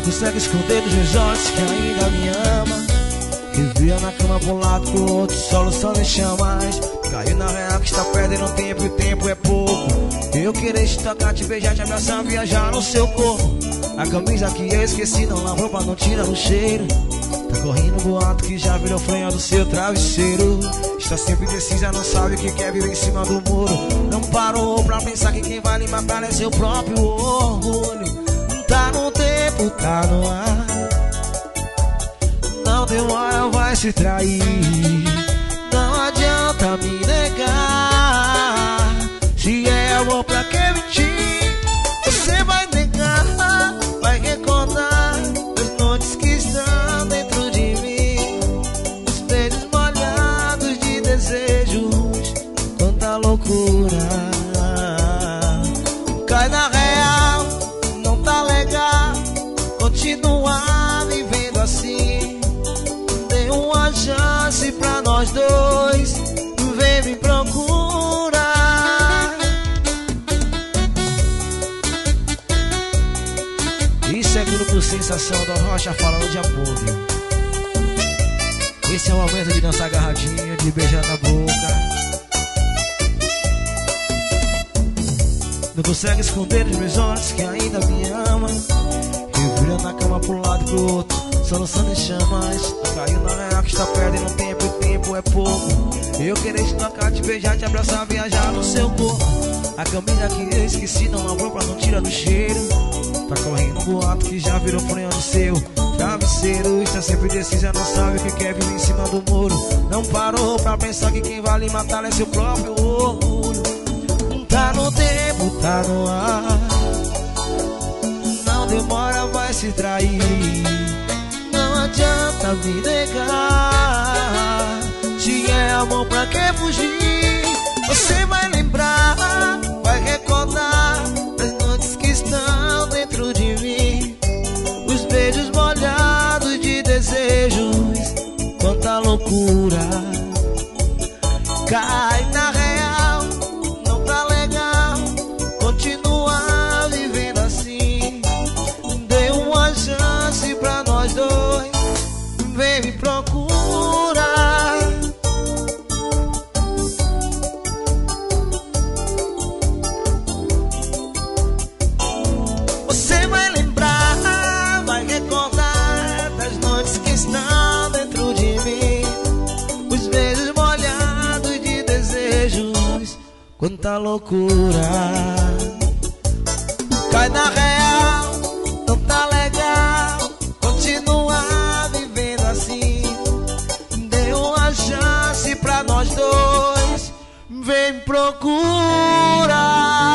Não consegue esconder dos meus olhos que ainda me ama. Vivia na cama pra um lado pro outro, solução nem chama mais. Caiu na real que está perdendo tempo e o tempo é pouco. Eu queria te tocar, te beijar, te abraçar, viajar no seu corpo. A camisa que eu esqueci não lavou pra não tirar o cheiro. Tá correndo boato que já virou fronha do seu travesseiro. Está sempre indecisa, não sabe o que quer, viver em cima do muro. Não parou pra pensar que quem vai lhe matar é seu próprio orgulho. Tá no tempo, tá no ar. Não demora, vai se trair. Não adianta me negar. Se é amor, pra que mentir? Você vai negar, vai recordar as noites que estão dentro de mim, os beijos molhados de desejos. Quanta loucura. Cai na real, não tá legal continuar vivendo assim. Dê uma chance pra nós dois, vem me procurar. Isso é Grupo Sensação da Rocha falando de amor, viu? Esse é o momento de dançar agarradinho, de beijar na boca. Não consegue esconder dos meus olhos que ainda me ama. Revira na cama pro lado e pro outro, solução de chamas. Caiu na real que está perdendo tempo e o tempo é pouco. Eu queria te tocar, te beijar, te abraçar, viajar no seu corpo. A camisa que eu esqueci não lavou pra não tirar do cheiro. Tá correndo um boato que já virou fronha do seu travesseiro. Está sempre decisa, não sabe o que quer, viver em cima do muro. Não parou pra pensar que quem vai lhe matar é seu próprio orgulho. Tá no tempo, tá no ar. Não demora, vai se trair. Não adianta me negar. Se é amor, pra que fugir? Você vai lembrar, vai recordar as noites que estão dentro de mim, os beijos molhados de desejos. Quanta loucura. Cai na real, não tá legal continuar vivendo assim. Dê uma chance pra nós dois, vem me procurar. Você vai lembrar, vai recordar das noites que estão dentro de mim, os beijos molhados de desejos. Quanta loucura. Cai na real, não tá legal continuar vivendo assim. Dê uma chance pra nós dois, vem me procurar.